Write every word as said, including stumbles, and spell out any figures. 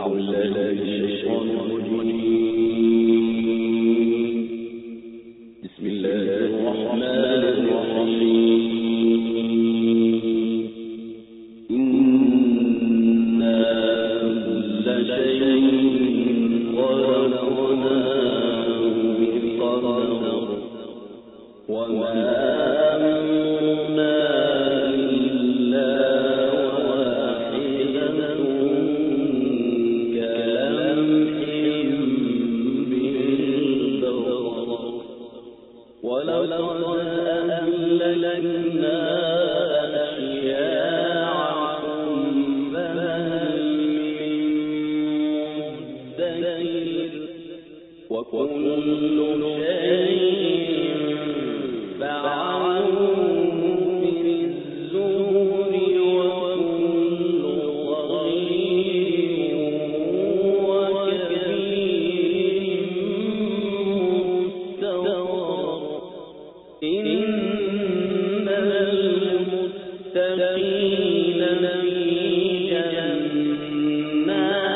بالله من الشيطان الرجيم. بسم الله الرحمن الرحيم. إنا كل شيء خلقناه بقدر وما أمرنا إلا واحدة كلمح بالبصر ولقد أهلكنا أشياعكم فهل من مدكر وكل شيء فعلوه في الزبر وكل صغير وكبير مستطر. إن المتقين في جنات